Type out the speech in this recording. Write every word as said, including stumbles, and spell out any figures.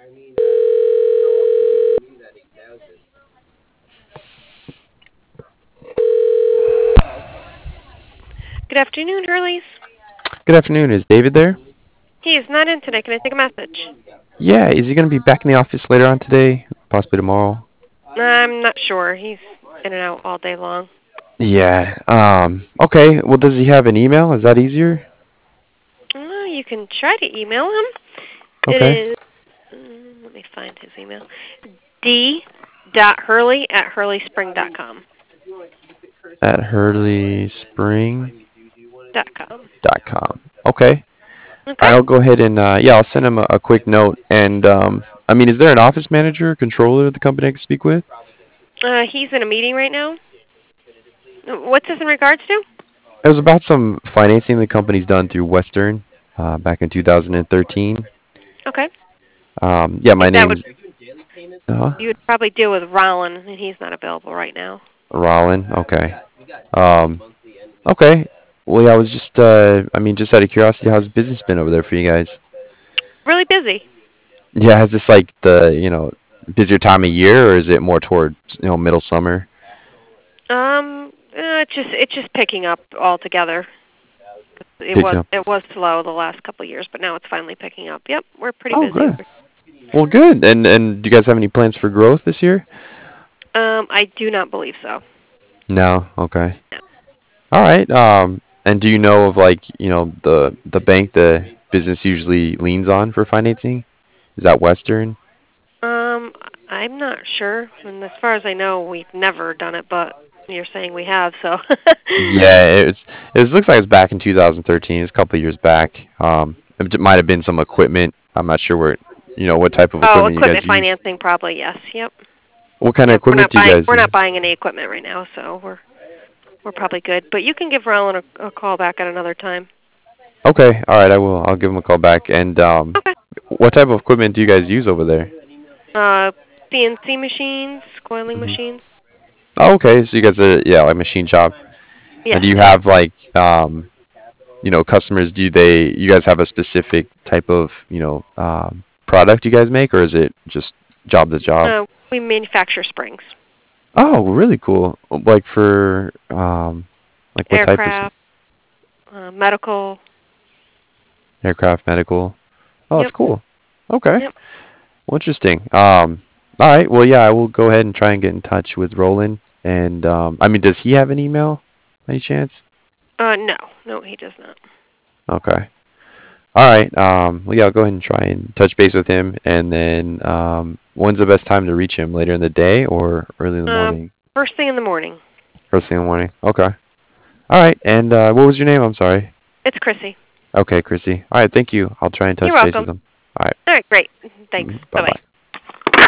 Good afternoon, Hurley's. Good afternoon. Is David there? He is not in today. Can I take a message? Yeah. Is he going to be back in the office later on today? Possibly tomorrow? I'm not sure. He's in and out all day long. Yeah. Um. Okay. Well, does he have an email? Is that easier? Uh, you can try to email him. It Okay. is, mm, let me find his email. D. Dot Hurley at hurley spring dot com. At hurley spring Dot com. dot com. Okay. All Okay. right. I'll go ahead and uh, yeah, I'll send him a, a quick note. And um, I mean, is there an office manager, controller of the company I can speak with? Uh, he's in a meeting right now. What's this in regards to? It was about some financing the company's done through Western uh, back in two thousand thirteen. Okay. Um, yeah, my If that would, name's uh, you would probably deal with Rollin, and he's not available right now. Rollin. Okay. Um, okay. Well, yeah, I was just, uh, I mean, just out of curiosity, how's business been over there for you guys? Really busy. Yeah, has this like the, you know, busier time of year, or is it more toward, you know, middle summer? Um, uh, it's just it's just picking up altogether. It Picking was up. it was slow the last couple of years, but now it's finally picking up. Yep, we're pretty Oh, busy. good. Well, good. And and do you guys have any plans for growth this year? Um, I do not believe so. No. Okay. No. All right. Um, and do you know of like, you know, the the bank the business usually leans on for financing? Is that Western? Um, I'm not sure. And as far as I know, we've never done it, but you're saying we have, so. Yeah, it's it looks like it's back in two thousand thirteen. It's a couple of years back. Um, it might have been some equipment. I'm not sure where, you know, what type of Oh, equipment you guys equipment use. financing, probably yes. Yep. What kind of Yep. We're equipment not do you buying. guys We're use? not buying any equipment right now, so we're we're probably good. But you can give Roland a, a call back at another time. Okay, all right, I will. I'll give him a call back. And um, Okay. what type of equipment do you guys use over there? Uh, C N C machines, coiling Hmm. machines. Oh, okay, so you guys are yeah, like machine shop. And Yes. do you Yep. have like um, you know, customers? Do they you guys have a specific type of you know um, product you guys make, or is it just job to job? Uh, we manufacture springs, Oh, really cool. Like for um, like what type of aircraft, uh, medical. aircraft, medical? Oh, that's Yep. cool. Okay. Yep. Well, interesting. Um, all right. Well, yeah, I will go ahead and try and get in touch with Roland. And um, I mean, does he have an email? Any chance? Uh, no, no, he does not. Okay. All right. Um, well, yeah, I'll go ahead and try and touch base with him. And then, um, when's the best time to reach him? Later in the day or early in the Uh, morning? first thing in the morning. First thing in the morning. Okay. All right. And uh, what was your name? I'm sorry. It's Chrissy. Okay, Chrissy. All right. Thank you. I'll try and touch You're base with welcome. him. All right. All right, great. Thanks. Bye Bye bye. bye.